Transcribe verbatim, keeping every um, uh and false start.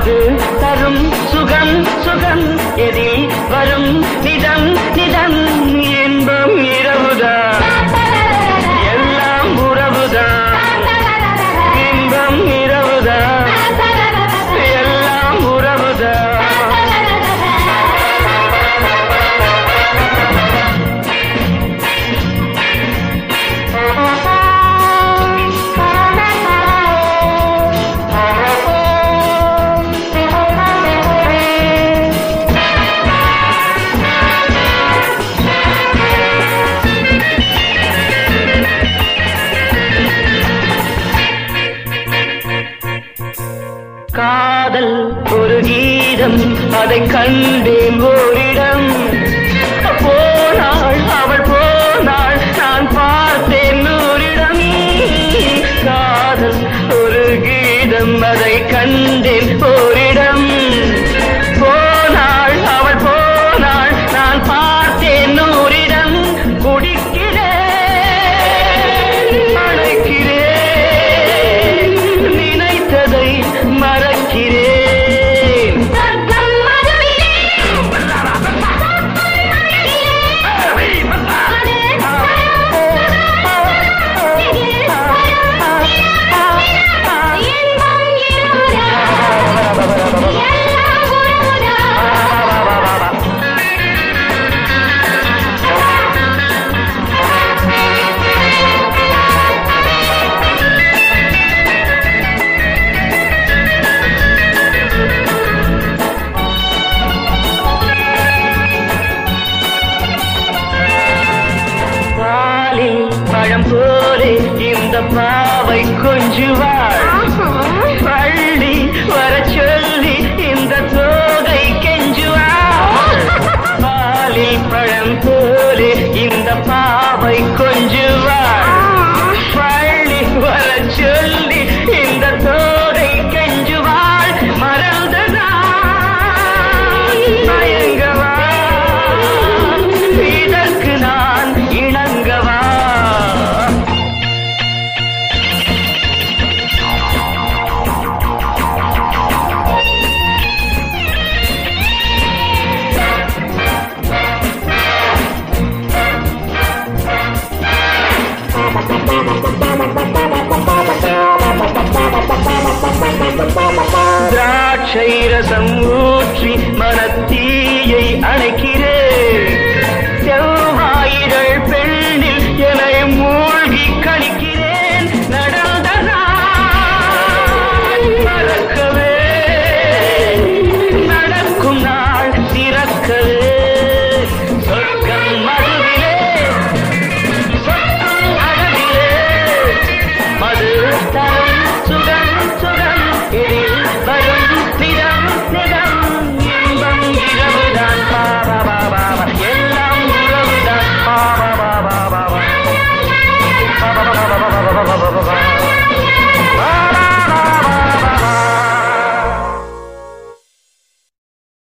அது தரும் சுகம் சுகம் எதில் வரும் நிதம் நிதம் இன்பம் இரவுதான் எல்லாம் உறவுதான் இன்பம் இரவுதான் எல்லாம் உறவுதான் காதல் ஒரு கீதம் அதை கண்டேன் ஓரிடம் போனாள் அவள் போனாள் நான் பார்த்தேன் நூறிடம் காதல் ஒரு கீதம் அதை கண்டேன் ஓரிடம் போனாள் அவள் போனாள் நான் பார்த்தேன் நூறிடம் குடிக்கிறேன் அழைக்கிறேன் நினைத்ததை மறக்கிறேன் பழம் போலே இந்த பாவை கொஞ்சுவாள் பள்ளி வர சொல்லி இந்த தோகை கெஞ்சுவாள் பாலில் பழம் போலே இந்த பாவை கொஞ்சுவாள் பள்ளி வர சொல்லி இந்த தோகை கெஞ்சுவாள் மறந்ததா மயங்கவா இதற்கு நான் இணங்கவா திராட்சை ரசம் ஊற்றி மனத்தீயை அணைக்கிறேன்